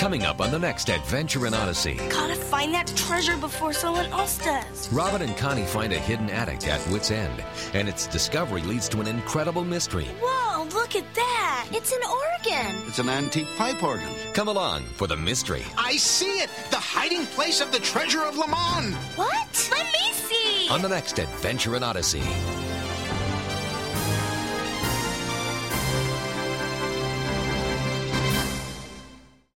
Coming up on the next Adventure in Odyssey. Gotta find that treasure before someone else does. Robin and Connie find a hidden attic at Wit's End, and its discovery leads to an incredible mystery. Whoa, look at that. It's an organ. It's an antique pipe organ. Come along for the mystery. I see it! The hiding place of the treasure of Le Mans! What? Let me see. On the next Adventure in Odyssey.